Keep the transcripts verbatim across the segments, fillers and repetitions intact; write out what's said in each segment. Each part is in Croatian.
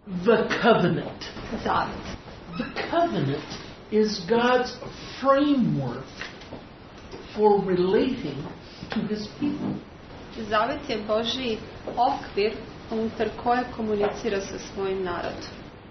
The covenant. Zavet. The covenant is God's framework for relating to His people. Zavet je Božji okvir unutar koje komunicira sa svojim narodom.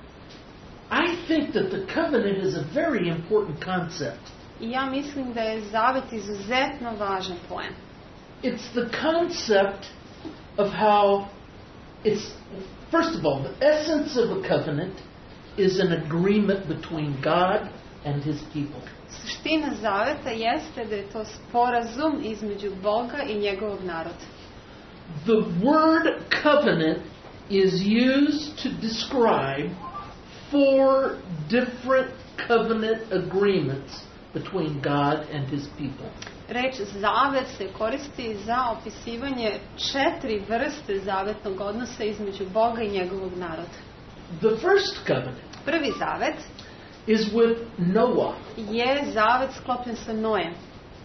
I think that the covenant is a very important concept. I ja mislim da je zavet izuzetno važan pojam. It's the concept of how it's, first of all, the essence of a covenant is an agreement between God and His people. Suština zaveta jeste da je to sporazum između Boga i njegovog naroda. The word covenant is used to describe four different covenant agreements between God and His people. Reč zavet se koristi za opisivanje četiri vrste zavetnog odnosa između Boga i njegovog naroda. The first covenant Prvi zavet is with Noah. je zavet sklopljen sa Nojem.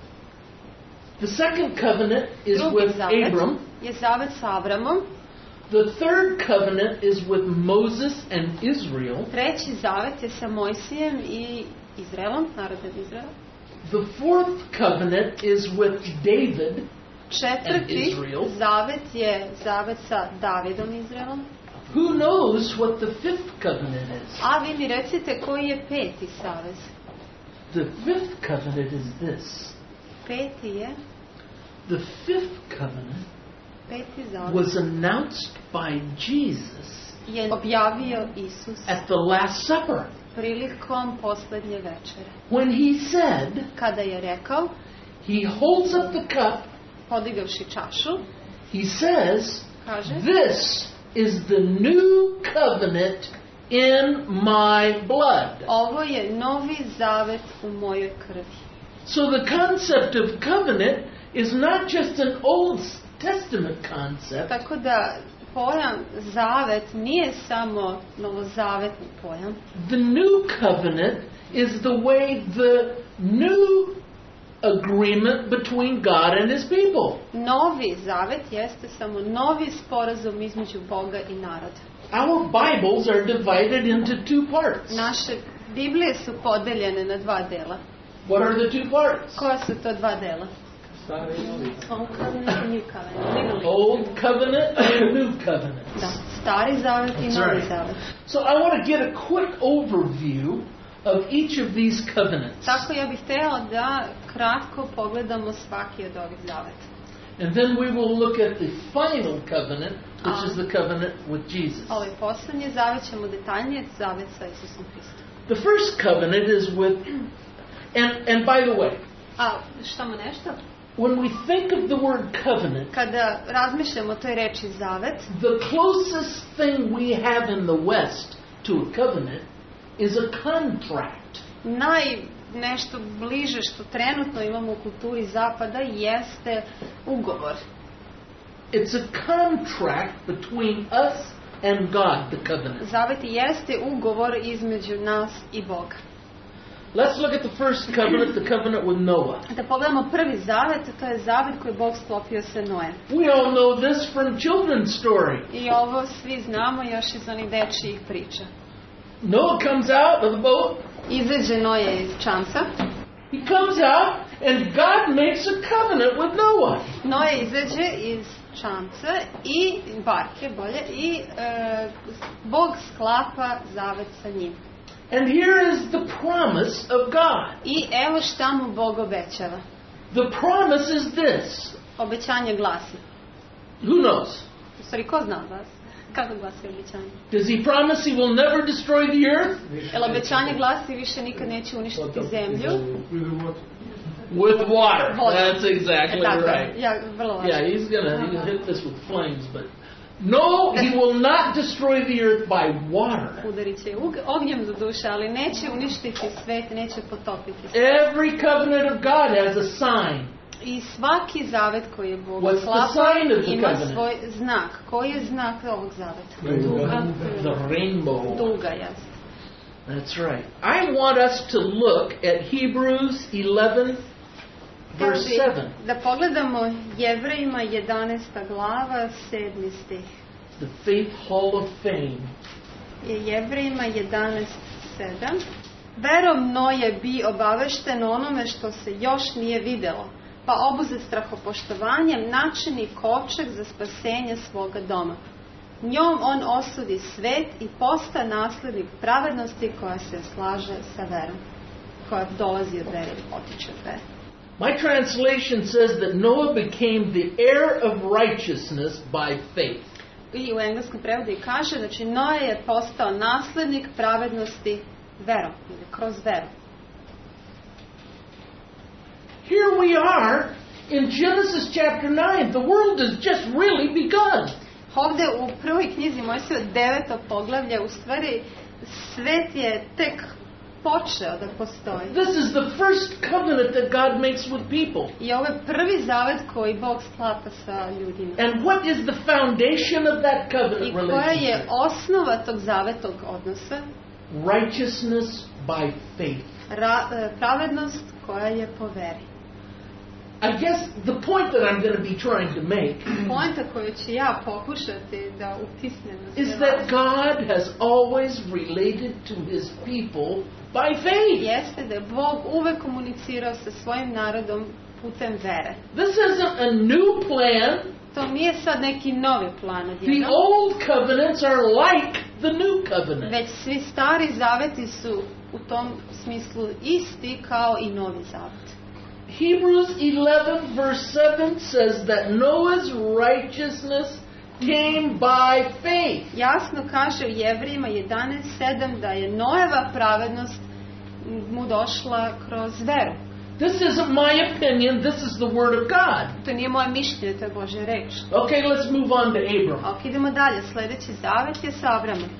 The second covenant is Drugi with zavet Abram. je zavet sa Abramom. The third covenant is with Moses and Israel. Treći zavet je sa Mojsijem i Izraelom, narodom Izraela. The fourth covenant is with David. Četvrti Israel. zavet je zavet sa Davidom i Izraelom. Who knows what the fifth covenant is? A vi mi recite koji je peti savez. The fifth covenant is this. Peti je, The fifth covenant peti zavet was announced by Jesus je objavio Isus at the Last Supper prilikom posljednje večere. when He said, Kada je rekao, He holds up the cup, podigavši čašu, He says, kaže, this is the new covenant in my blood. ovo je novi zavet u mojoj krvi. So the concept of covenant is not just an Old Testament concept. Tako da pojam zavet nije samo novozavetni pojam. The new covenant is the way the new agreement between God and His people. Novi zavet jeste samo novi sporazum između Boga i naroda. Our Bibles are divided into two parts. Naše Biblije su podeljene na dva dela. What are the two parts? Koja su to dva dela? Old covenant i new covenant. Old covenant and new covenant. Da, stari zavet i That's novi right. zavet. So I want to get a quick overview of each of these covenants. Tako ja bih htjela da kratko pogledamo svaki od ovih zaveta. And then we will look at the final covenant, which Ah. is the covenant with Jesus. Ovaj posljednji zavet ćemo detaljnije, zavet sa Isusom Hristom. The first covenant is with, and, and by the way, A šta mu nešto? when we think of the word covenant, Kada razmišljamo o toj reči zavet, the closest thing we have in the West to a covenant is a contract. naj nešto bliže što trenutno imamo u kulturi zapada jeste ugovor. It's a contract between us and God, the covenant. Zavet jeste ugovor između nas i Boga. Let's look at the first covenant, the covenant with Noah. Da pogledamo prvi zavet, to je zavet koji je Bog sklopio sa Nojem. We all know this from children's story. I ovo svi znamo još iz onih dečjih priča. Noah comes out of the boat. Izađe Noje iz čamca. He comes out and God makes a covenant with Noah. Noje izađe iz čamca i barke bolje i e, Bog sklapa zavet sa njim. And here is the promise of God. I evo šta mu Bog obećava. The promise is this. Obećanje glasi. Who knows? U stvari, ko zna vas? Kako glasi obećanje? Does he promise he will never destroy the earth? Jel obećanje glasi više nikad neće uništiti zemlju? With water. Voda. That's exactly E, tako, right. Ja, vrlo važno. Yeah, he's gonna, he's gonna hit this with flames, but no, he will not destroy the earth by water. Udarit će ug- ognjem do duše, ali neće uništiti svet, neće potopiti svet. Every covenant of God has a sign. I svaki zavet koji je Bog What's the sklapa sign of the ima covenant? svoj znak. Koji je znak ovog zaveta? Duga. The rainbow. Duga, jasno. That's right. I want us to look at Hebrews eleven, verse seven. Da pogledamo Jevrejima jedanaesta glava, sedmi stih. The Faith Hall of Fame. je Jevrejima jedanaest sedam. Verom Noje bi obavešten onome što se još nije videlo, pa obuzet strahopoštovanjem načini kovčeg za spasenje svoga doma. Njom on osudi svet i posta naslednik pravednosti koja se slaže sa verom, koja dolazi od vere i potiče od vere. My translation says that Noah became the heir of righteousness by faith. I u engleskom prevodu kaže, znači Noe je postao naslednik pravednosti verom, ili kroz veru. Here we are in Genesis chapter nine. The world has just really begun. Ovdje u prvoj knjizi Mojsijeve deveto poglavlje, u stvari svet je tek počeo da postoji. This is the first covenant that God makes with people. I ovo je prvi zavet koji Bog sklapa sa ljudima. And what is the foundation of that covenant I koja je relationship? osnova tog zavetog odnosa? Righteousness by faith. Ra, pravednost koja je po veri. I guess the point that I'm going to be trying to make Poenta koju ću ja pokušati da utisnem na is sve that vas God has always related to his people by faith. jeste da je Bog uvek komunicirao sa svojim narodom putem vere. This isn't a new plan. To nije sad neki novi plan The odjednom, old covenants are like the new covenant. već svi stari zaveti su u tom smislu isti kao i novi zavet. Hebrews eleven verse seven says that Noah's righteousness came by faith. Jasno kaže u Jevrejima jedanaest sedam da je Noeva pravednost mu došla kroz veru. This isn't my opinion, this is the word of God. To nije moje mišljenje, to je Božja reč. Okay, let's move on to Abram. Ok, idemo dalje. Sljedeći zavet je sa Abramom.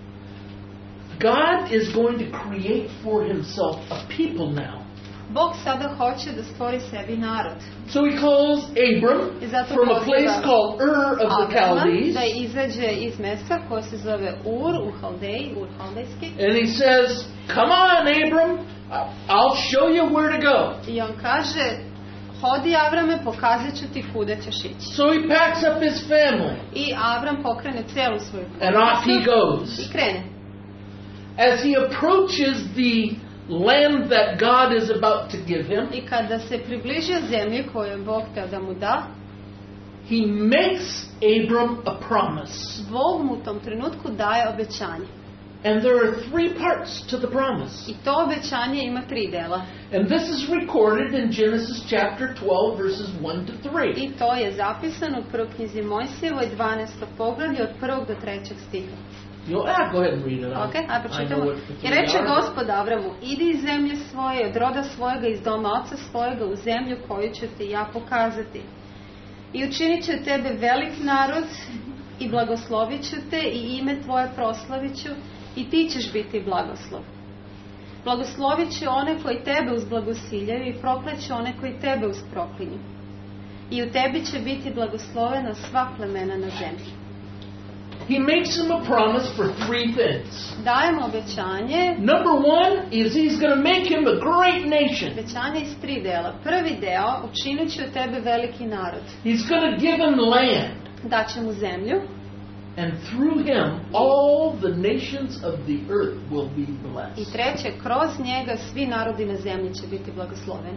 God is going to create for himself a people now. Bog sada hoće da stvori sebi narod. So he calls Abram I zato from a poziva place called Ur of the Abrama Chaldees. da izađe iz mesta koje se zove Ur u Haldeji, Ur Haldejski. And he says, come on, Abram, I'll show you where to go. I on kaže, hodi Avrame, pokazat ću ti kuda ćeš ići. So he packs up his family, I Avram pokrene celu svoju and off he porodicu goes. i krene. As he approaches the land that God is about to give him, I kada se približio zemlji koju je Bog htio da mu da, he makes Abram a promise. Bog mu u tom trenutku daje obećanje. And there are three parts to the promise. I to obećanje ima tri dela. And this is recorded in Genesis chapter twelve, verses one to three. I to je zapisano u prvoj knjizi Mojsijevoj dvanaestom poglavlju od prvog do trećeg stiha. You'll, ah, go ahead and read it. Ok, a I pročitamo. know what the I three reče are. Gospod Avramu, idi iz zemlje svoje, od roda svojega, iz doma oca svojega, u zemlju koju ću ti ja pokazati. I učinit ću tebe velik narod i blagoslovit ću te i ime tvoje proslavit ću i ti ćeš biti blagoslov. Blagoslovit ću one koji tebe uzblagosiljaju i prokleću one koji tebe usproklinju. I u tebi će biti blagoslovena sva plemena na zemlji. He makes him a promise for three things. Dajemo obećanje. Number one is he's going to make him a great nation. Obećanje iz tri dela. Prvi deo, učinit ću od tebe veliki narod. He's going to give him land. Daće mu zemlju. And through him, all the nations of the earth will be I blessed. treće, kroz njega svi narodi na zemlji će biti blagosloveni.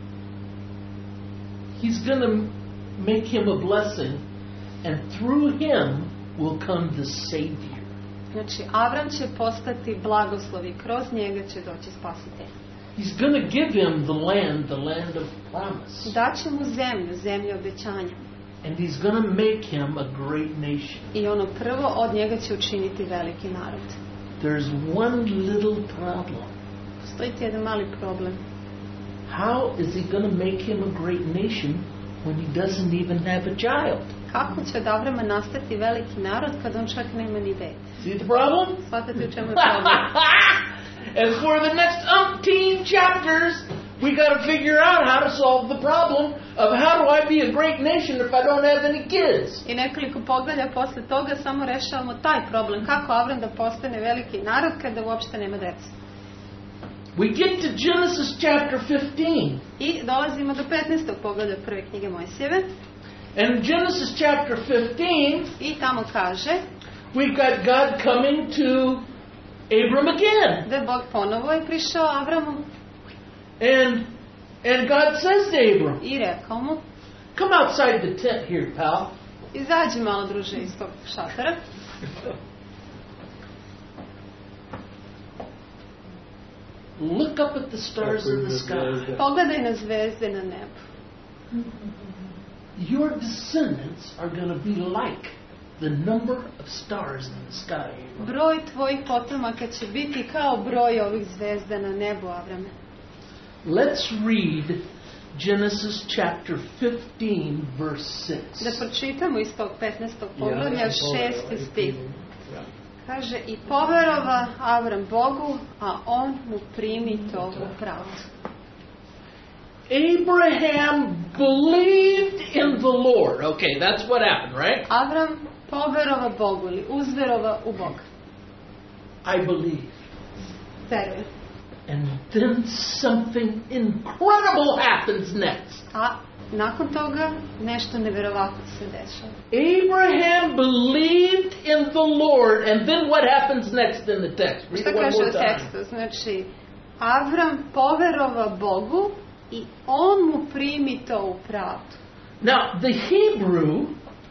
He's going to make him a blessing, and through him will come the Savior. Znači, Avram će postati blagoslov i kroz njega će doći spasitelj. He's going to give him the land, the land of promise. Daće mu zemlju, zemlju obećanja. And he's going to make him a great nation. I ono prvo, od njega će učiniti veliki narod. There's one little problem. Postoji ti jedan mali problem. How is he going to make him a great nation when he doesn't even have a child? Kako će od Avrama nastati veliki narod kad on čak nema ni dete? See the problem? Shvatate u čemu je problem? And for the next umpteen chapters, we got to figure out how to solve the problem of how do I be a great nation if I don't have any kids. I nekoliko poglavlja posle toga samo rešavamo taj problem. Kako Avram da postane veliki narod kada uopšte nema dece? We get to Genesis chapter fifteen. I dolazimo do petnaestog poglavlja prve knjige Mojsijeve. And in Genesis chapter fifteen, I tamo kaže, we've got God coming to Abram again. Da Bog ponovo je prišao Avramu And and God says to Abram, i rekao mu, come outside the tent here, pal. izađi malo druže iz tog šatora. Look up at the stars in the sky. Pogledaj na zvezde na nebu. Your descendants are going to be like the number of stars in the sky. Abram. Broj tvojih potomaka će biti kao broj ovih zvezda na nebu, Avrame. Let's read Genesis chapter fifteen, verse six. Da pročitamo iz tog petnaestog poglavlja šesti stih. Kaže, i poverova Avram Bogu, a on mu primi to u pravdu. Abraham believed in the Lord. Okay, that's what happened, right? Avram poverova Bogu ili uzverova u Boga. I believe. Veruje. And then something incredible happens next. A nakon toga nešto neverovatno se dešava. Abraham believed in the Lord, and then what happens next in the text? Read Šta it one kaže more u time. tekstu? Znači, Avram poverova Bogu i on mu primi to u pravdu. Now, the Hebrew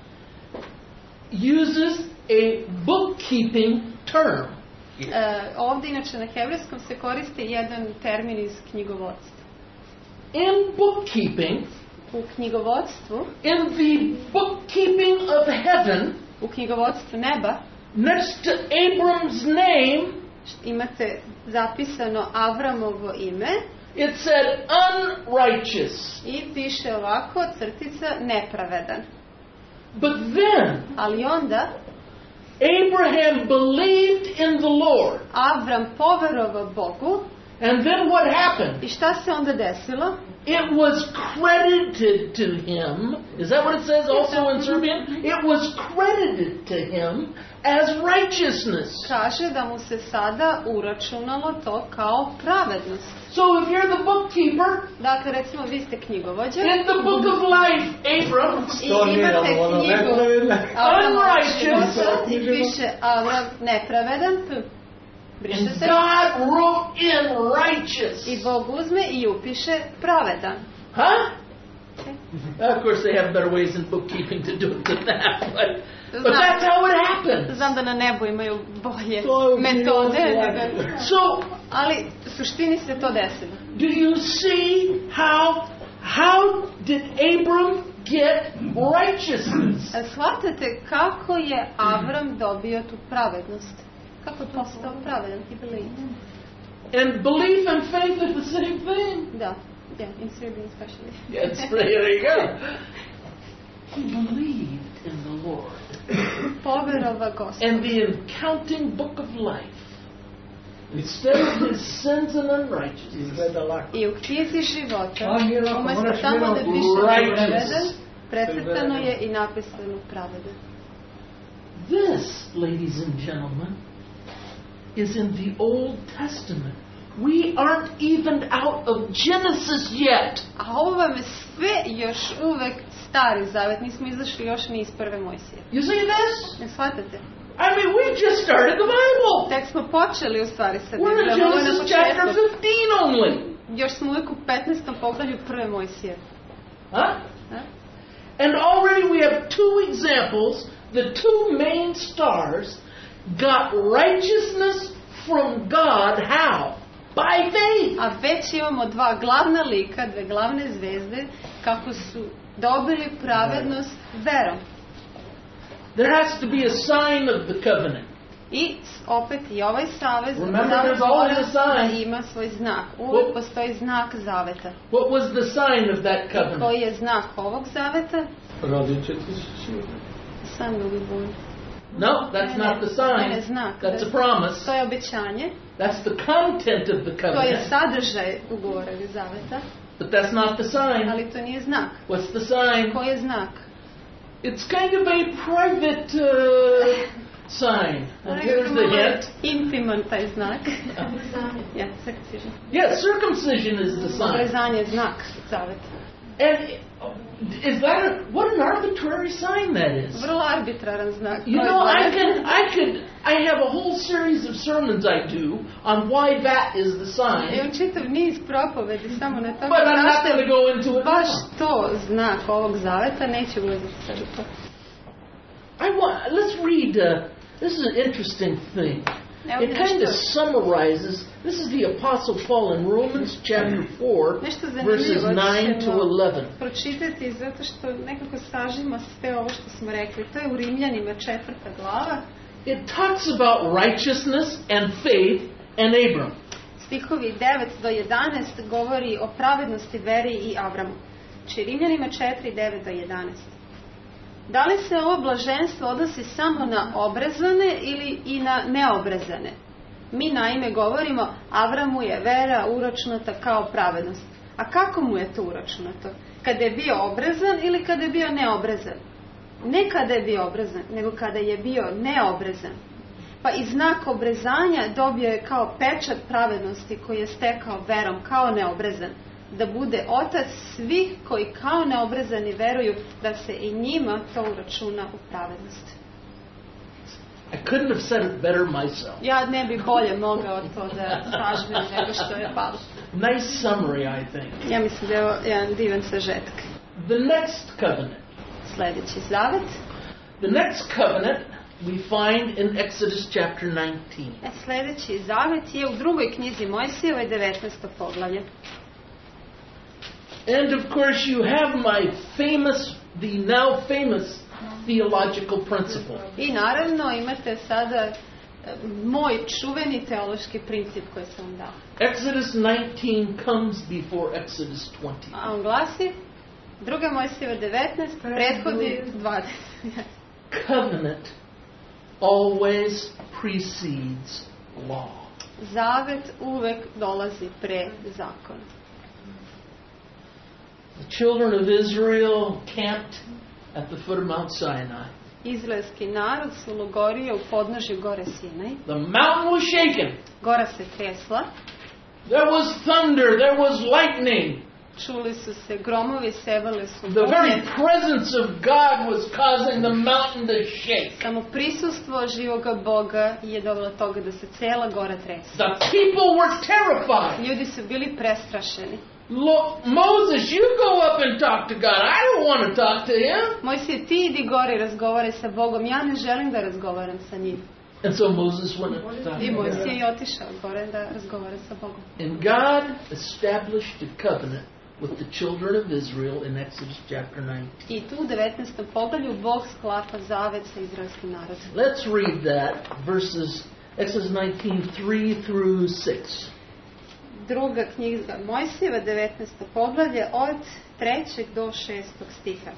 uses a bookkeeping term. E, ovdje inače na hebrejskom se koristi jedan termin iz knjigovodstva. In bookkeeping, U knjigovodstvu, in the bookkeeping of heaven, u knjigovodstvu neba, next to Abram's name, imate zapisano Avramovo ime it said unrighteous. i piše ovako, crtica nepravedan. But then, Ali onda Abraham believed in the Lord. Avram poverovao Bogu And then what happened? i šta se onda desilo? It was credited to him. Is that what it says also in Serbian? It was credited to him as righteousness. Kaže da mu se sada uračunalo to kao pravednost. So if you're the bookkeeper, Dakle, recimo, vi ste knjigovođa in the book of life, Abram, i imate knjigu Avramova Unrighteous. života i piše Avram nepravedan, p, briše and se, God wrote in righteous. i Bog uzme i upiše pravedan. Huh? Of course, they have better ways in bookkeeping to do it than that, but, but that's how it happens. Znam da na nebu imaju bolje To je metode, bilo nego- So, ali u suštini se to desilo. do you see how how did Abram get righteousness? A shvatate kako je Avram dobio tu pravednost? Kako je postao pravedan? He believed. And belief and faith are the same thing. Da, yeah, in Serbian especially. Yes, there you go. He believed in the Lord. Poverova Gospod. And the accounting book of life, instead of his sins and unrighteousness, Izgleda lako. I u knjizi života, A, nije lako, umesto moraš tamo da mirno- piše Righteous. pravedan, precrtano je i napisano pravedan. this, ladies and gentlemen, is in the Old Testament. We aren't even out of Genesis yet. A ovo vam je sve još uvek stari zavet, nismo izašli još ni iz prve Mojsije. You see this? Ne shvatate? I mean, we just started the Bible. Tek smo počeli u stvari sa We're in Biblijom, ovo je na Genesis chapter početku. fifteen only. Još smo uvijek u petnaestom poglavlju prve Mojsije. Huh? Da? And already we have two examples. The two main stars got righteousness from God. How? By faith. A već imamo dva glavna lika, dve glavne zvezde, kako su dobili pravednost verom. There has to be a sign of the covenant. I opet i ovaj savez Remember, zavez there's always mora a sign. da ima svoj znak. Uvijek What- postoji znak zaveta. What was the sign of that I covenant? koji je znak ovog zaveta? Rodit će ti se sin. San will be born. No, that's Ne, not the ne, ne, sign. znak. That's a promise. To je obećanje. That's the content of the To je covenant. sadržaj ugovora ili zaveta. But that's not the sign. Ali to nije znak. What's the sign? Koji je znak? It's kind of a private uh, sign. And here's the hint. Intiman taj znak. Ja, circumcision. Yeah, circumcision is the sign. Obrezanje je znak zaveta. And is that a, what an arbitrary sign that is? Vrlo arbitraran znak. You To je know, I znak. could, I could, I have a whole series of sermons I do on why that is the sign. Imam čitav niz propovedi samo na tome. But I'm not going to go into it baš now. to znak ovog zaveta, neću ulaziti sad u to. I want, let's read, uh, this is an interesting thing. Evo It kind of nešto, summarizes, this is the Apostle Paul in Romans chapter four, nešto verses zanimljivo nine to ćemo eleven. pročitati zato što nekako sažima sve ovo što smo rekli. To je u Rimljanima četvrta glava. It talks about righteousness and faith and Abram. Stihovi devet do jedanaest govori o pravednosti, veri i Avramu. Znači Rimljanima četiri, devet do jedanaest. Da li se ovo blaženstvo odnosi samo na obrezane ili i na neobrezane? Mi naime govorimo, Avramu je vera uračunata kao pravednost. A kako mu je to uračunato? Kada je bio obrezan ili kada je bio neobrezan? Ne kada je bio obrezan, nego kada je bio neobrezan. Pa i znak obrezanja dobio je kao pečat pravednosti koji je stekao verom, kao neobrezan. Da bude otac svih koji kao neobrezani veruju da se i njima to uračuna u pravednost. I couldn't have said it better myself. Ja ne bi bolje mogao to da sažmem nego što je Pavle. Nice summary, I think. Ja mislim da je ovo jedan divan sažetak. The next covenant. Sljedeći zavet. The next covenant we find in Exodus chapter nineteen. E, sljedeći zavet je u drugoj knjizi Mojsijevoj, devetnaesto poglavlje. And of course you have my famous, the now famous theological principle. I naravno imate sada e, moj čuveni teološki princip koji sam vam dao. Exodus nineteen comes before Exodus twenty. A on glasi, druga Mojsijeva devetnaest, prethodi dvadeset. Covenant always precedes law. Zavet uvek dolazi pre zakona. The children of Israel camped at the foot of Mount Sinai. Izraelski narod se logorio u podnožju gore Sinaj. The mountain was shaken. Gora se tresla. There was thunder. There was lightning. Čuli su se gromovi, sevale su The very bunje. presence of God was causing the mountain to shake. Samo prisustvo živoga Boga je dovelo toga da se cela gora trese. The people were terrified. Ljudi su bili prestrašeni. Look, Moses, you go up and talk to God. I don't want to talk to him. Mojsije, ti idi gore i razgovaraj sa Bogom. Ja ne želim da razgovaram sa njim. And so Moses went up to talk I to God. Mojsije je otišao gore da razgovara sa Bogom. And God established a covenant with the children of Israel in Exodus chapter nineteen. I tu u devetnaestom poglavlju Bog sklapa zavet sa izraelskim narodom. Let's read that, verses Exodus nineteen, three through six. Druga knjiga Mojsijeva, devetnaesto poglavlje, od trećeg do šestog stiha.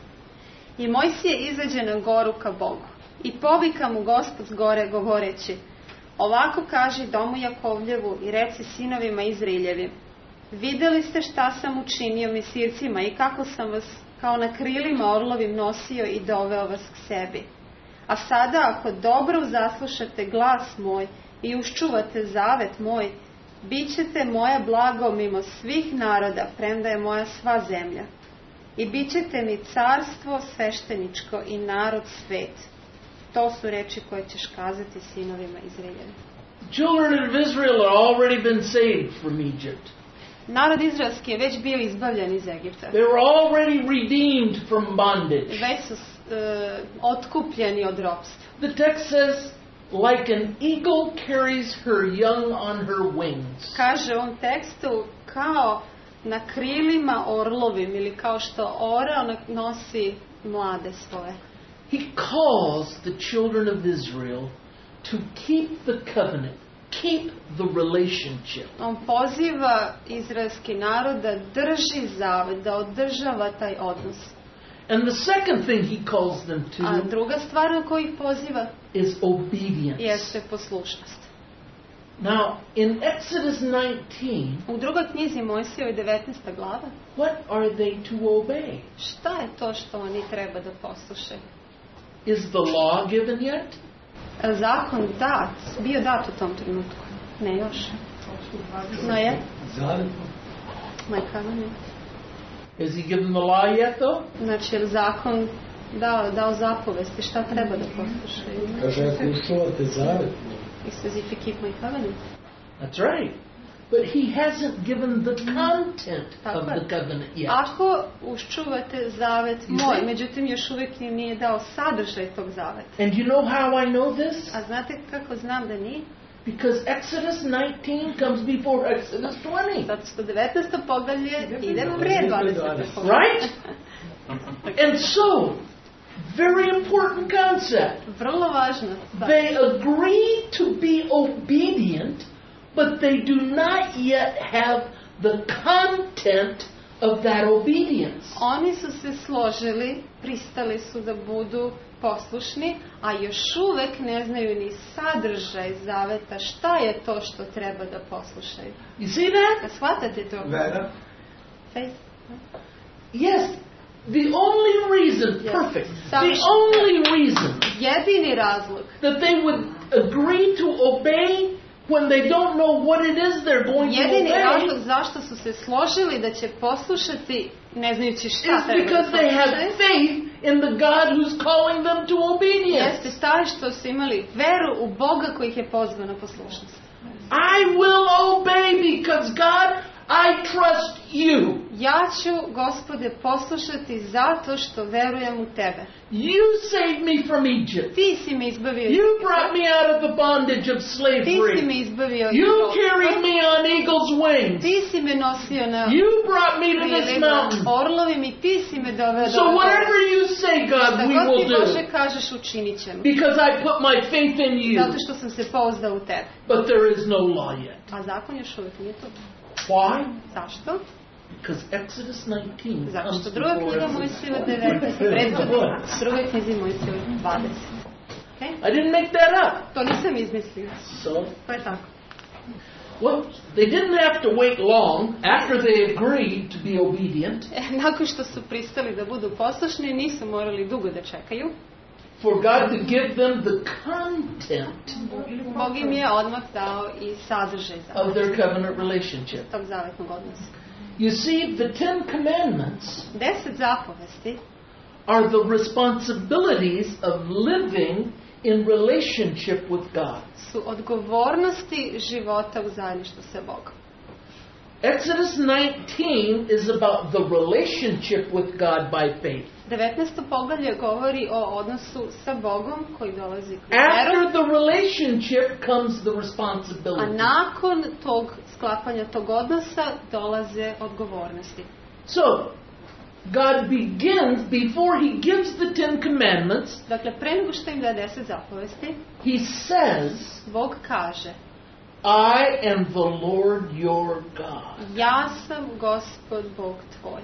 I Mojsije izađe na goru ka Bogu i povika mu Gospod s gore govoreći: ovako kaži domu Jakovljevu i reci sinovima Izraeljevim: vidjeli ste šta sam učinio Misircima i kako sam vas kao na krilima orlovim nosio i doveo vas k sebi. A sada ako dobro zaslušate glas moj i uščuvate zavet moj, bit ćete moja blago mimo svih naroda, premda je moja sva zemlja. I bit ćete mi carstvo svešteničko i narod svet. To su reči koje ćeš kazati sinovima Izraeljevim. The children of Israel had already been saved from Egypt. Narod izraelski je već bio izbavljen iz Egipta. They were already redeemed from bondage. Već su e, otkupljeni od ropstva. The text says, like an eagle carries her young on her wings. Kaže u ovom tekstu, kao na krilima orlovim, ili kao što orao nosi mlade svoje. He calls the children of Israel to keep the covenant, keep the relationship. On poziva izraelski narod da drži zavet, da održava taj odnos. And the second thing he calls them to A druga stvar na koju ih poziva is obedience. jeste poslušnost. Now, in Exodus nineteen, U drugoj knjizi Mojsijevoj devetnaesta glava, what are they to obey? šta je to što oni treba da poslušaju? Is the law given yet? Je li zakon dat, bio dat u tom trenutku? Ne još. No je? My covenant. Has he given the law yet, though? Znači, je li zakon dao, dao zapovesti šta treba da poslušaju. Kaže, ako čuvate zavet, He says, if you keep my covenant. That's right. But he hasn't given the content Tako of je. the covenant yet. Ako uščuvate zavet moj, see? međutim još uvijek im nije dao sadržaj tog zaveta. And you know how I know this? A znate kako znam da nije? Because Exodus nineteen comes before Exodus twenty. Zato što devetnaesto poglavlje ide prije dvadesetog poglavlja. Right? And so, very important concept. Vrlo važno. They agree to be obedient, but they do not yet have the content of that obedience. Oni su se složili, pristali su da budu poslušni, a još uvek ne znaju ni sadržaj zaveta, šta je to što treba da poslušaju. You see that? Da shvatate to? vera, Faith. Yes. The only reason, Yes. perfect, the Savršen. only reason Jedini razlog that they would agree to obey when they don't know what it is they're going to Jedini razlog obey zašto su se složili da će poslušati ne znajući šta is treba da because they have poslušaju, faith in the God who's calling them to obedience. jeste taj što su imali veru u Boga koji ih je pozvao na poslušnost. I will obey because God, I trust you. Ja ću, Gospode, poslušati zato što verujem u Tebe. You saved me from Egypt. Ti si me izbavio iz You Egipta. brought me out of the bondage of Ti si slavery. me izbavio iz You ropstva. carried me on eagle's wings. Ti si me nosio na You brought me to this krilima mountain. orlovim i ti si me doveo do So ove whatever gore. you say, God, Šta we god will ti, Bože, do. kažeš, učinit ćemo. Because I put my faith in Zato you. što sam se pouzdao u Tebe. But there is no law yet. A zakon još uvijek nije tu. Why? Zašto? Because Exodus nineteen Zato comes što druga before knjiga Exodus. Mojsijeva devetnaest prethodi drugoj knjizi Mojsijeva dvadeset. Okay? I didn't make that up. To nisam izmislio. So, To je tako. well, they didn't have to wait long after they agreed to be obedient E, nakon što su pristali da budu poslušni, nisu morali dugo da čekaju. for God to give them the content Bog im je odmah dao i sadržaj of zaveta, their covenant relationship. tog zavetnog odnosa. You see, the Ten Commandments Deset zapovesti are the responsibilities of living in relationship with God. su odgovornosti života u zajedništvu sa Bogom. Exodus nineteen is about the relationship with God by faith. devetnaesto poglavlje govori o odnosu sa Bogom koji dolazi kroz After veru, the relationship comes the a responsibility. nakon tog sklapanja tog odnosa dolaze odgovornosti. So, God begins, before He gives the Ten Commandments, Dakle, pre nego što im da deset zapovesti, He says, Bog kaže: I am the Lord your God. Ja sam Gospod Bog tvoj.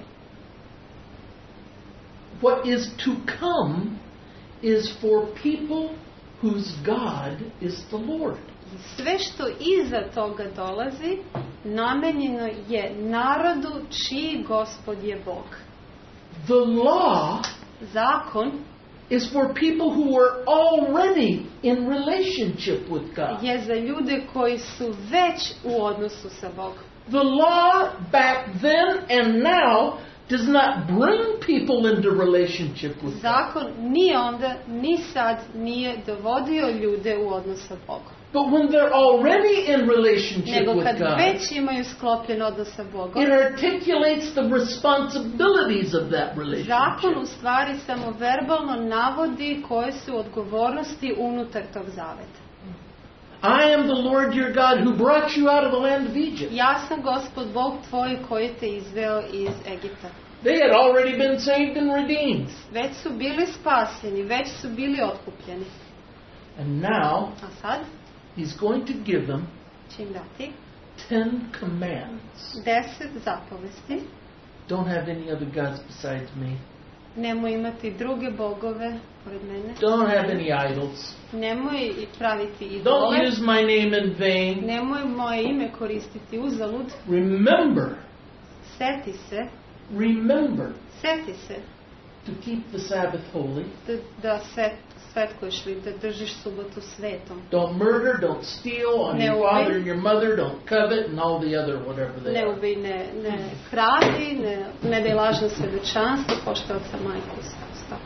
What is to come is for people whose God is the Lord. Sve što iza toga dolazi namenjeno je narodu čiji Gospod je Bog. The law Zakon is for people who are already in relationship with God. je za ljude koji su već u odnosu sa Bogom. The law back then and now does not bring people into relationship with God. Zakon ni onda, ni sad nije dovodio ljude u odnos sa Bogom. But when they're already in relationship Nego with kad God, već imaju sklopljen odnos sa Bogom, it articulates the responsibilities of that zakon u relationship. stvari samo verbalno navodi koje su odgovornosti unutar tog zaveta. I am the Lord your God who brought you out of the land of Egypt. Ja sam Gospod Bog tvoj koji te izveo iz Egipta. They had already been saved and redeemed. Već su bili spaseni, već su bili otkupljeni. And now A sad He's going to give them će im dati ten commands. deset zapovesti. Don't have any other gods besides me. Nemoj imati druge bogove pored mene. Don't have any idols. Nemoj i praviti Don't idole. use my name in vain. Nemoj moje ime koristiti uzalud. Remember, Seti se, remember seti se to keep the Sabbath holy. da, da svet, svetkuješ li, da držiš subotu svetom. Don't murder, don't steal on Ne your ubij. father and your mother, don't covet, and all the other whatever they Ne are. ubij, ne, ne kradi, ne, ne daj lažno svedočanstvo, pošta oca majku i sve ostalo.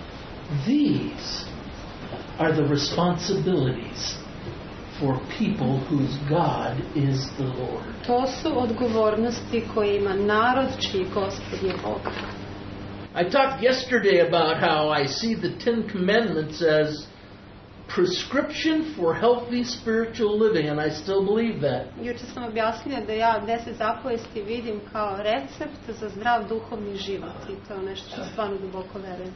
These are the responsibilities for people whose God is the Lord. To su odgovornosti koje ima narod čiji Gospod je Bog. I talked yesterday about how I see the Ten Commandments as prescription for healthy spiritual living, and I still believe that. Jučer sam objasnila da ja deset zapovesti vidim kao recept za zdrav duhovni život i to je nešto što stvarno duboko verujem.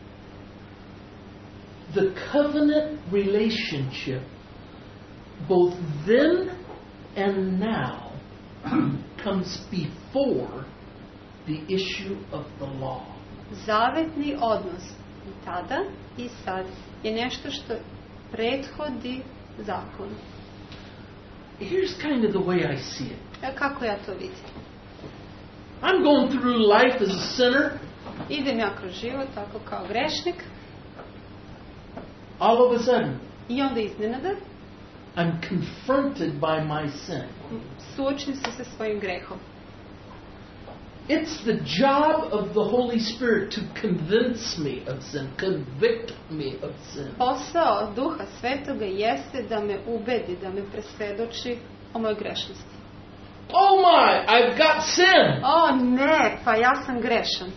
The covenant relationship, both then and now, comes before the issue of the law. Zavetni odnos i tada i sad je nešto što prethodi zakonu. Here's kind of the way I see it. Ja, kako ja to vidim? I'm going through life as a sinner. Idem ja kroz život tako kao grešnik. All of a sudden, I onda iznenada I'm confronted by my sin. suočim se sa svojim grehom. It's the job of the Holy Spirit to convince me of sin, convict me of sin. Posao Duha Svetoga jeste da me ubedi, da me presvjedoči o mojoj grešnosti. Oh my, I've got sin. O ne, pa ja sam grešan.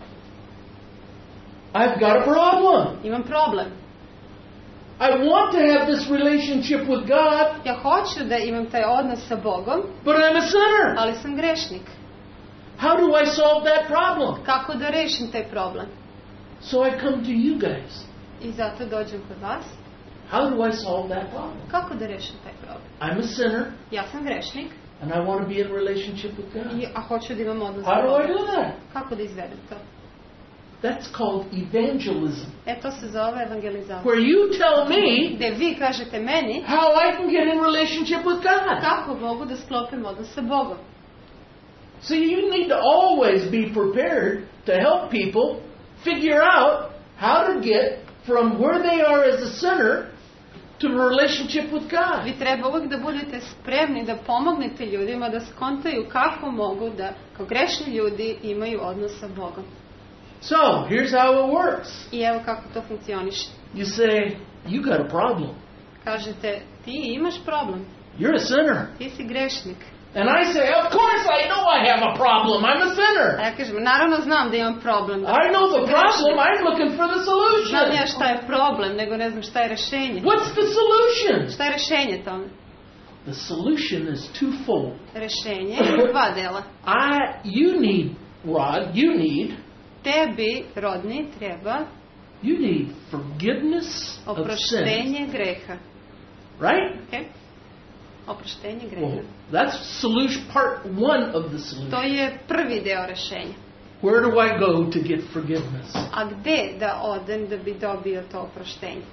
I've got a problem. Imam problem. I want to have this relationship with God, Ja hoću da imam taj odnos sa Bogom, but I'm a sinner. ali sam grešnik. How do I solve that problem? Kako da rešim taj problem? So I come to you guys. I zato dođem kod vas. How do I solve that problem? Kako da rešim taj problem? I'm a sinner, Ja sam grešnik, and I want to be in a relationship with God. i, a hoću da imam odnos sa How do I Bogom. do that? Kako da izvedem to? That's called evangelism, E, to se zove evangelizacija. where you tell me Gde vi kažete meni how I can get in relationship with God. kako mogu da sklopim odnos sa Bogom. See, you need to always be prepared to help people figure out how to get from where they are as a sinner to a relationship with God. Vi treba uvijek da budete spremni da pomognete ljudima da skontaju kako mogu da kao grešni ljudi imaju odnos sa Bogom. So, here's how it works. I evo kako to funkcioniše. You say, you got a problem. Kažete, ti imaš problem, You're a sinner. ti si grešnik. And I say, of course I know I have a problem. I'm a A sinner. ja kažem, naravno znam da imam problem. I know the problem. I'm looking for the Znam ja solution. šta je problem, nego ne znam šta je rešenje. What's the solution? Šta je rešenje tome? The solution is twofold. Rešenje je dva dela. I, you need, Rod, you need, Tebi, rodni, treba you need forgiveness of sin. oproštenje greha. Right? Okay? Oproštenje Well, greha. that's solution, part one of the To solution. je prvi deo rešenja. Where do I go to get forgiveness? A gde da odem da bi dobio to oproštenje?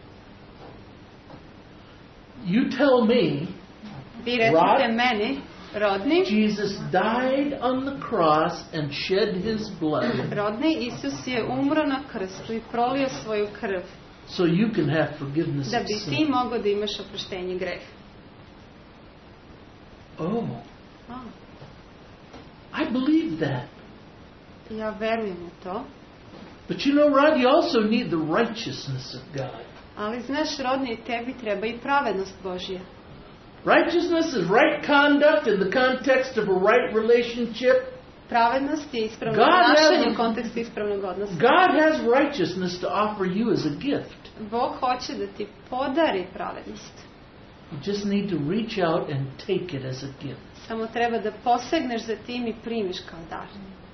You tell me Vi recite Rod? meni, rodni, Jesus died on the cross and shed his blood rodni, Isus je umro na krstu i prolio svoju krv so you can have forgiveness da of bi ti sin. mogao da imaš oproštenje greha. Oh, A, I believe that. ja verujem u to. But you know, Rod, you also need the righteousness of God. Ali znaš, rodni, tebi treba i pravednost Božja. Righteousness is right conduct in the context of a right relationship. Pravednost je ispravno God ponašanje has- u kontekstu ispravnog odnosa. God has righteousness to offer you as a gift. Bog hoće da ti podari pravednost. You just need to reach out and take it as a gift. Samo treba da posegneš za tim i primiš kao dar.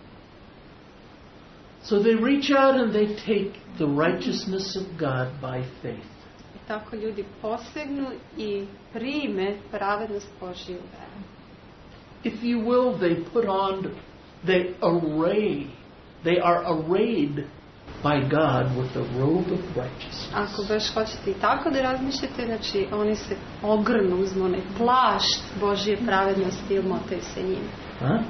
So they reach out and they take the righteousness of God by faith. I tako ljudi posegnu i prime pravednost Božju u veru. If you will, they put on, they array, they are arrayed by God with the robe of righteousness. Ako baš hoćete i tako da razmišljate, znači oni se ogrnu, uzmu onaj plašt Božje pravednosti i omotaju se njim. Huh?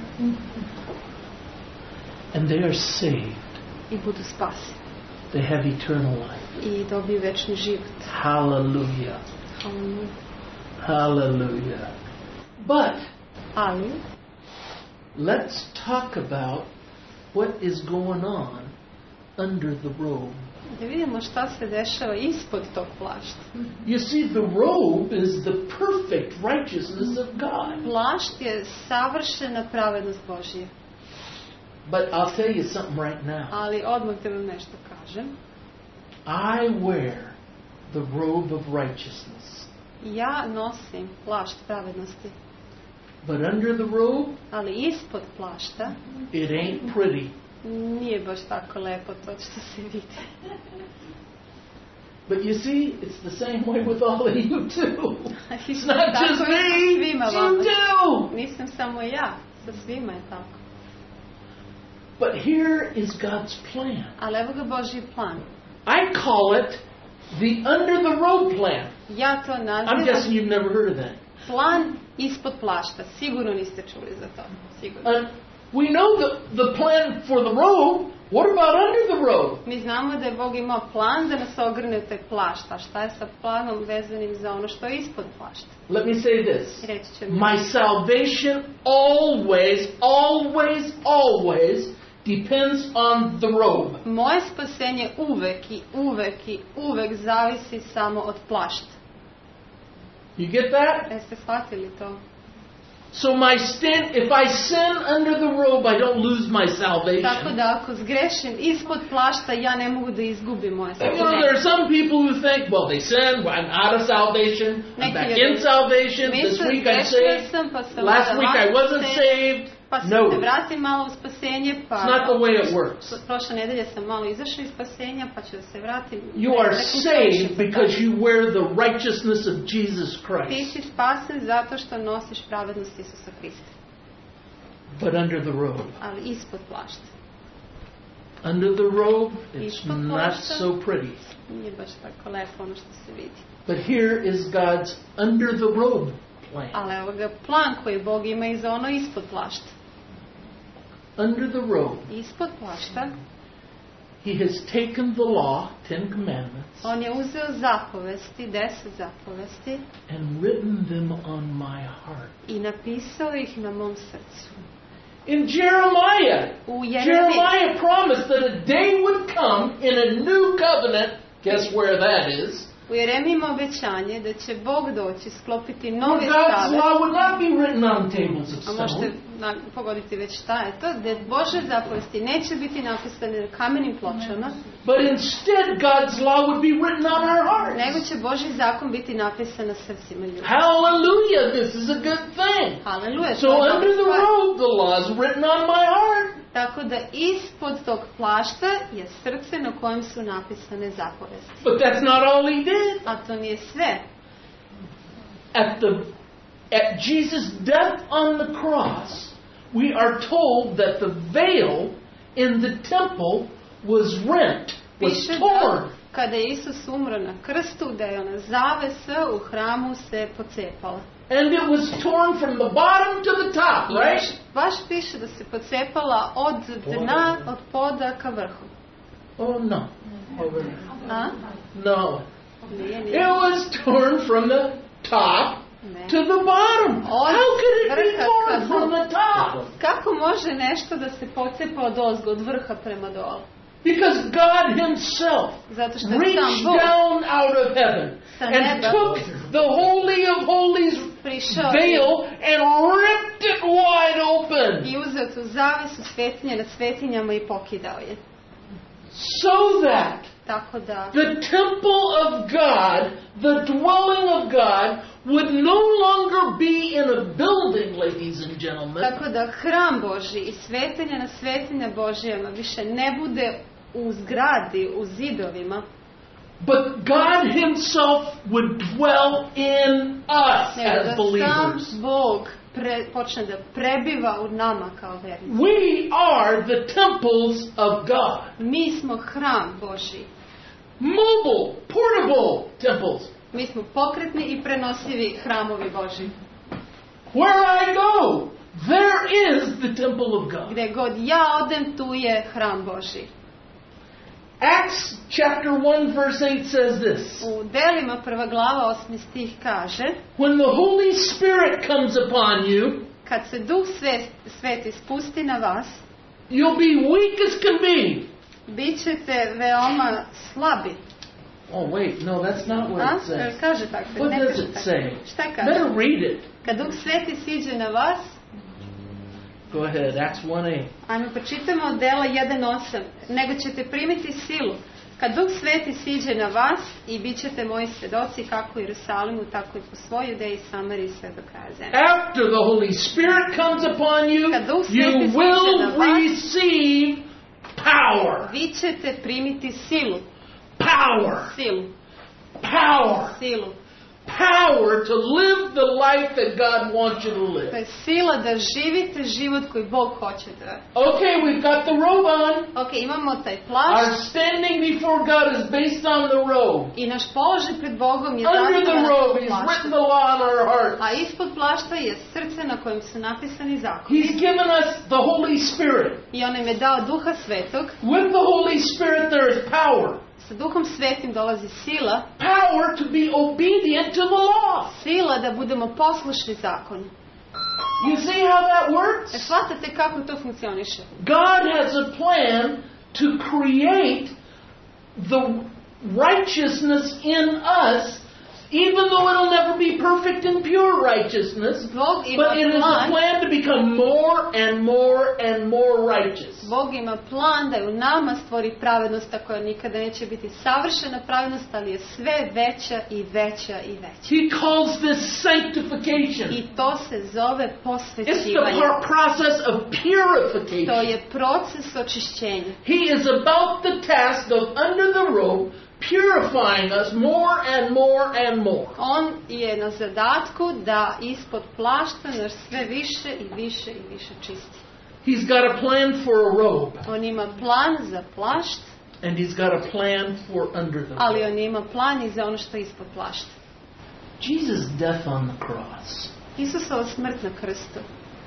And they are saved. I budu spaseni. They have eternal life. I dobiju večni život. Hallelujah. Haleluja. Hallelujah. But Ali, let's talk about what is going on under the robe Da vidimo šta se dešava ispod tog plašta. You see, the robe is the perfect righteousness of God. Plašt je savršena pravednost Božja. But I'll tell you something right now. Ali odmah da vam nešto kažem. I wear the robe of righteousness. Ja nosim plašt pravednosti. But under the robe, Ali ispod plašta it ain't pretty. nije baš tako lepo to što se vidi. But you see, it's the same way with all of you too. It's not Tako just je sa me, svima it's vama. you too. Nisam samo ja, sa svima je tako. But here is God's plan. Ali evo ga Božji plan. I call it the under the robe plan. Ja to I'm nazivam guessing you've never heard of that. plan ispod plašta. Sigurno niste čuli za to. Sigurno. Uh, we know the, the plan for the robe. What about under the robe? Mi znamo da je Bog imao plan da nas ogrne taj plašt. A šta je sa planom vezanim za ono što je ispod plašta? Let me say this. Reći ću My salvation always, always, always depends on the robe. Moje spasenje uvek i uvek i uvek zavisi samo od plašta. You get that? Jeste shvatili to? So my sin, if I sin under the robe, I don't lose my Tako salvation. da ako zgrešim ispod plašta, ja ne mogu da izgubim moje You know, spasenje. there are some people who think, well, they sin, well, I'm out of salvation, I'm Neki back ljudi in salvation, this Misle, week I'm zgrešio saved, sam, pa sam last onda week I malo wasn't se- saved. Pa se No, ne vratim malo u spasenje, pa it's not the way it works. prošle nedelje sam malo izašao iz spasenja, pa ću da se vratim. You Ne, are nekom saved slučaju. because you wear the righteousness of Jesus Ti Christ. si spasen zato što nosiš pravednost Isusa Hrista, But under the robe, ali ispod plašta. under the robe, it's Ispod not plašta. so pretty. Nije baš tako lepo ono što se vidi. But here is God's under the robe plan. Ali evo ga plan koji Bog ima i za ono ispod plašta. Under the robe, Ispod plašta He has taken the law, Ten Commandments, on je uzeo zapovesti, deset zapovesti and written them on my heart. i napisao ih na mom srcu. In Jeremiah, U Jeremiji, Jeremiah promised that a day would come in a new covenant. Guess where that is? u Jeremiji ima obećanje da će Bog doći sklopiti Where novi God's savet. law would not be written on tables of A možete stone, na, pogoditi već šta je to, da Bože zapovesti neće biti napisane na kamenim pločama, but instead God's law would be written on our hearts. nego će Božji zakon biti napisan na srcima ljudi. Hallelujah, this is a good thing. Haleluja, So to je under dobra the stvar. robe, the law is written on my heart. Tako da ispod tog plašta je srce na kojem su napisane zapovesti. But that's not all he did. A to nije sve. At the at Jesus' death on the cross, we are told that the veil in the temple was rent, was Piše da torn. kada je Isus umro na krstu, da je ona zavesa u hramu se pocepala. And it was torn from the bottom to the top, right? Baš piše da se pocepala od dna, od poda ka vrhu. Oh no. A? No. Nije, It nije. was torn from the top Ne. to the bottom. Od How could it be vrha torn ka from the top? Kako može nešto da se pocepa od ozgo, od vrha prema dole? Because God Himself Zato što je sam reached Bog down out of heaven sa and neba took the Holy of Holies prišao veil and ripped it wide open i uzeo tu zavesu svetinje nad svetinjama i pokidao je. so that Tako da the temple of God, the dwelling of God, would no longer be in a building, ladies and gentlemen, Tako da hram Božji i svetinja na svetinja Božijama više ne bude u zgradi, u zidovima, but God Himself would dwell in us nego as da believers. sam Bog pre, počne da prebiva u nama kao vernici. We are the temples of God. Mi smo hram Božji. Mobile, portable temples. Mi smo pokretni i prenosivi hramovi Božji. Where I go, there is the temple of God. Gde god ja odem, tu je hram Božji. Acts chapter one verse eight says this. U Delima prva glava osmi stih kaže: When the Holy Spirit comes upon you, kad se Duh Svet, Sveti spusti na vas, you'll be weak as can be. Bićete veoma slabi. Oh, wait, no, that's not what A? it says. Kaže tako. What ne does kaže it tako. say? Šta kaže? Better read it. Kad Duh Sveti siđe na vas, Go ahead, Acts one eight. ajmo počitamo od dela jedan osam. Nego ćete primiti silu kad Duh Sveti siđe na vas i bit ćete moji svedoci kako u Jerusalimu, tako i po svoj Judeji, Samariji, sve do kraja zemlje. After the Holy Spirit comes upon you, Kad Duh you Sveti siđe will na vas, receive power. vi ćete primiti silu. Power. Silu. Power. Silu. Power to live the life that God wants you to To live. je sila da živite život koji Bog hoće da... Okay, we've got the robe on. Ok, imamo taj Our plašt standing before God is based on the robe. i naš položaj pred Bogom je Under the zasnovan na robe, tom He's plaštu. written the law on our hearts. A ispod plašta je srce na kojem su napisani zakoni. He's given us the Holy Spirit. I on im je dao Duha Svetog. With the Holy Spirit there is power. Sa Duhom Svetim dolazi sila. Power to be obedient to the law. Sila da budemo poslušni zakonu. You see how that E, works? shvatate kako to funkcioniše? God has a plan to create the righteousness in us, even though it'll never be perfect and pure righteousness, Bog ima but it is a plan, plan to become more and more and more righteous. Bog ima plan da u nama stvori pravednost, a koja nikada neće biti savršena pravednost, ali je sve veća i veća i veća. He calls this sanctification. I to se zove It's the posvećivanje. par- process of To purification. je proces očišćenja. He is about the task of under the robe purifying us more and more and more. On je na zadatku da ispod plašta nas sve više i više i više čisti. He's got a plan for a robe, On ima plan za plašt, and he's got a plan for under the ali robe. on ima plan i za ono što je ispod plašta. Jesus' death on the cross. Isusova smrt na krstu.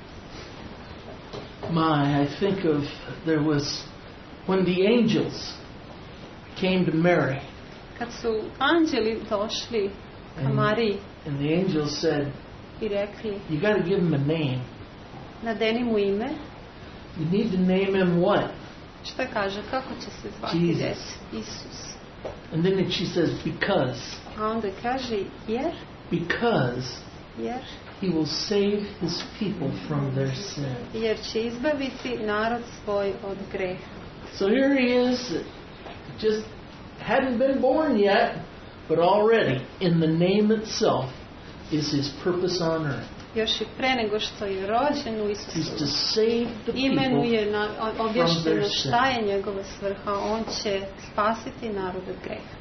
My, I think of, there was, when the angels came to Mary, Kad su anđeli došli ka And- Mariji and the angels said, i rekli, you got to give him a name. nadeni mu ime, You need to name him what? šta kaže, kako će se zvati Jesus. dete? Isus. And then she says, because, A onda kaže, jer, because jer, he will save his people from their sin. jer će izbaviti narod svoj od greha. So here he is, just hadn't been born yet, but already in the name itself is his purpose on earth. Još i pre nego što je rođen u He's to Isusu save the imenu people. je na, o- from objašnjeno their šta je njegova svrha. On će spasiti narod od greha.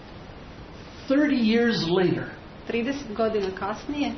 Thirty years later, trideset godina kasnije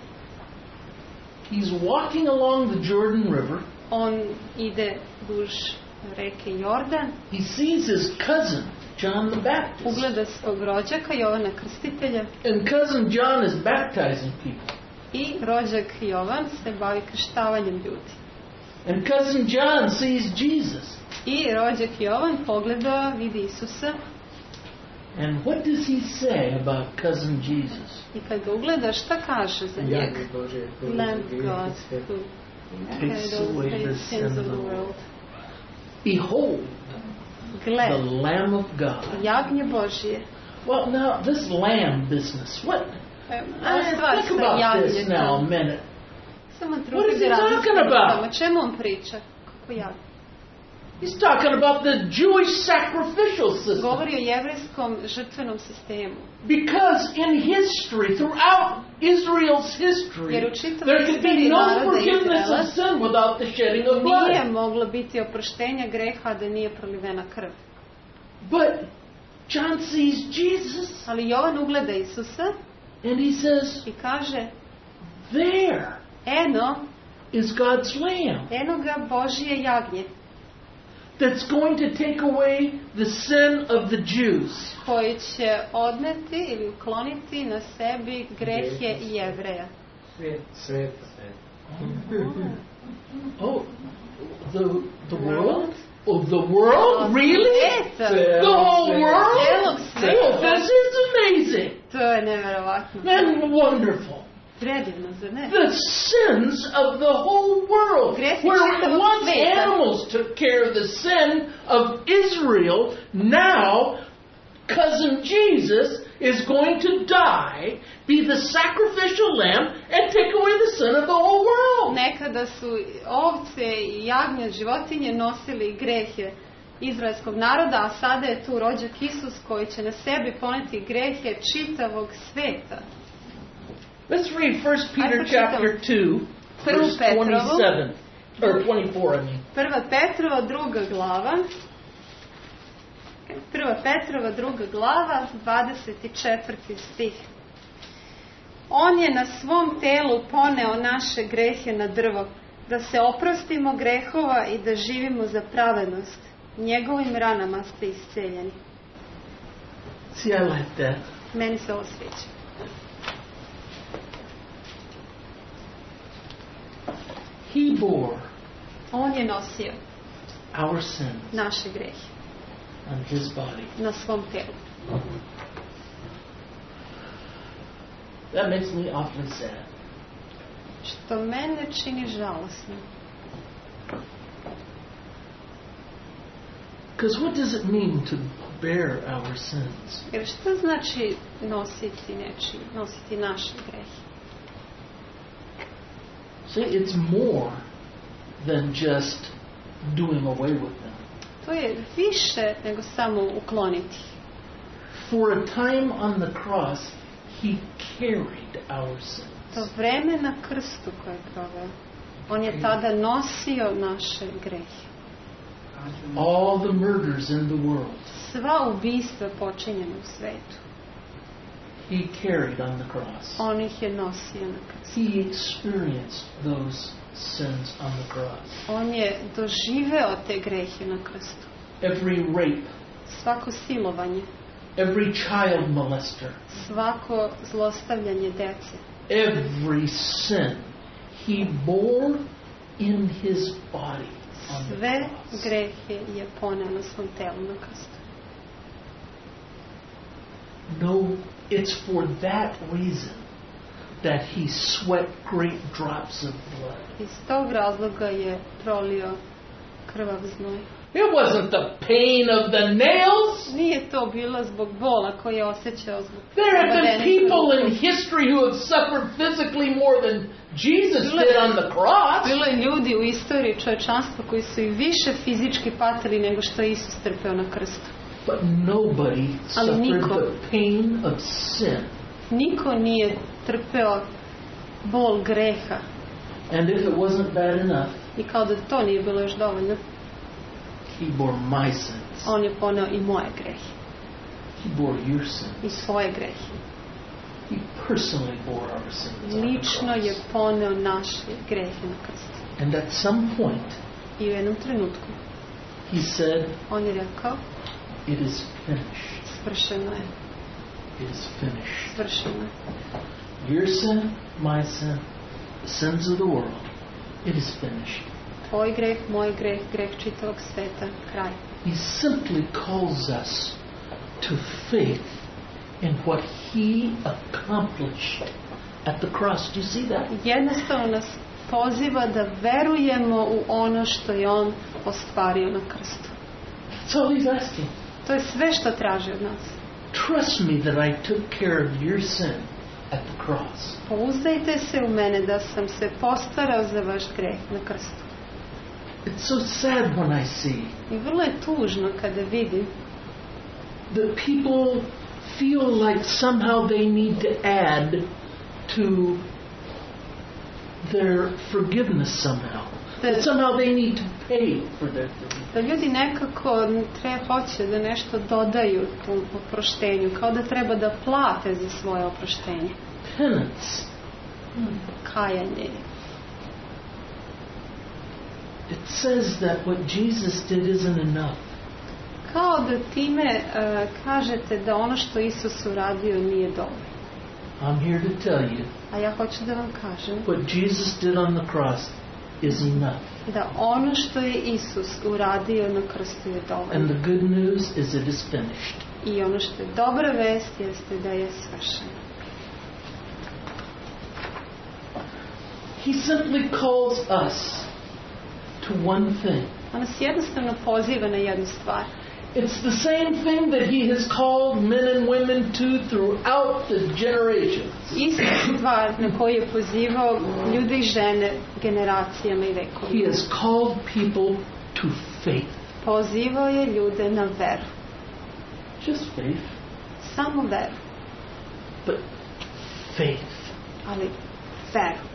he's walking along the Jordan River. on ide duž reke Jordan, He sees his cousin, John the Baptist. ugleda svog rođaka Jovana Krstitelja And cousin John is baptizing people. i rođak Jovan se bavi krštavanjem ljudi. And cousin John sees Jesus. I rođak Jovan pogleda, vidi Isusa And what does he say about cousin Jesus? i kad ga ugleda, šta kaže za njega? Jagni Bože, koji Lamb je God sve. who Takes carried away away the the sins of the world. world. Behold, the Gle, Lamb of God. jagnje Božije. Well, now, this lamb business, what? E, I ova stvar think sa about this jagnjem. now a minute. Samo What is drugi he različite talking o about? tome. O čemu on priča? Kako jagnje? He's talking about the Jewish sacrificial system. Govori o jevrejskom žrtvenom sistemu. Because in history, throughout Israel's history, Jer u čitavoj there could be istoriji no naroda forgiveness Izraela of sin without the shedding of nije blood. moglo biti oproštenja greha da nije prolivena krv. But John sees Jesus Ali Jovan ugleda Isusa and he says, i kaže, there eno, is God's lamb eno ga Božije jagnje that's going to take away the sin of the Jews. koji će odneti ili ukloniti na sebi grehe Jevreja. Svet, svet, svet. Oh, the the world? Oh, the world? Really? Sveta. The whole world? Celog Oh, sveta. this is amazing To je neverovatno. and wonderful. Predivno, zar ne? The sins of the whole world. Gresi Where čitavog once sveta. animals took care of the sin of Israel, now cousin Jesus is going to die, be the sacrificial lamb, and take away the sin of the whole world. Nekada su ovce i jagnje, životinje nosili grehe izraelskog naroda, a sada je tu rođak Isus koji će na sebi poneti grehe čitavog sveta. Let's read First Peter Ajde pročitam. chapter two, Prvu verse Petrovu. twenty-seven, or twenty-four, I mean. Prva Petrova, druga glava. Prva Petrova, druga glava, dvadeset četvrti stih. On je na svom telu poneo naše grehe na drvo, da se oprostimo grehova i da živimo za pravednost. Njegovim ranama ste isceljeni. See, I like that. Meni se ovo sviđa. He bore On je nosio our sins naše grehe on his body. na svom telu. That makes me awfully sad. Što mene čini žalosno. Because what does it mean to bear our sins? Jer što znači nositi nečiji, nositi naše grehe? See, it's more than just doing away with them. To je više nego samo ukloniti. For a time on the cross, he carried our sins. To vreme na krstu koje je proveo, on je tada nosio naše grehe. All the murders in the world, Sva ubistva počinjena u svetu, he carried on the cross. on ih je nosio na krstu. He experienced those sins on the cross. On je doživeo te grehe na krstu. Every rape, Svako silovanje, every child molester, svako zlostavljanje dece, every sin he bore in his body on the sve cross. grehe je poneo na svom telu na krstu. No, it's for that reason that he sweat great drops of blood. Iz tog razloga je prolio krvav znoj. It wasn't the pain of the nails. Nije to bilo zbog bola koji je osjećao zbog There have been nabadenih people in ruku. history who have suffered physically more than Jesus did on the cross. Bilo je ljudi u istoriji čovječanstva koji su i više fizički patili nego što je Isus trpeo na krstu. But nobody Ali suffered niko. the pain of sin. Niko nije trpeo bol greha. And if it wasn't bad enough, I kao da to nije bilo još dovoljno, he bore my sins. on je poneo i moje grehe. He bore your sins. I svoje grehe. He personally bore our sins on the Lično je cross. poneo naše grehe na krstu. And at some point, I u jednom trenutku he said, on je rekao, it is finished. svršeno je, It is finished. svršeno je. Your sin, my sin, the sins of the world, it is finished. Tvoj greh, moj greh, greh čitavog sveta, kraj. He simply calls us to faith in what he accomplished at the cross. Do you see that? Jednostavno nas poziva da verujemo u ono što je on ostvario na krstu. That's all he's asking. To je sve što traži od nas. Trust me that I took care of your sin at the cross. Pouzdajte se u mene da sam se postarao za vaš greh na krstu. It's so sad when I see I vrlo je tužno kada vidim that people feel like somehow they need to add to their forgiveness somehow. That somehow they need to pay for their forgiveness. da ljudi nekako tre, hoće da nešto dodaju u oproštenju, kao da treba da plate za svoje oproštenje. Penance. Kajanje. It says that what Jesus did isn't enough. Kao da time uh, kažete da ono što Isus uradio nije dobro. I'm here to tell you A ja hoću da vam kažem what Jesus did on the cross is enough. da ono što je Isus uradio na krstu je And dovoljno. the good news is it is finished. I ono što je dobra vest jeste da je svršeno. He simply calls us to one thing. On nas jednostavno poziva na jednu stvar. It's the same thing that He has called men and women to throughout the generations. Ista stvar na koju je pozivao ljude i žene generacijama i He vekovima. has called people to faith. Pozivao je ljude na veru. Just faith, Samo veru, but faith. ali veru.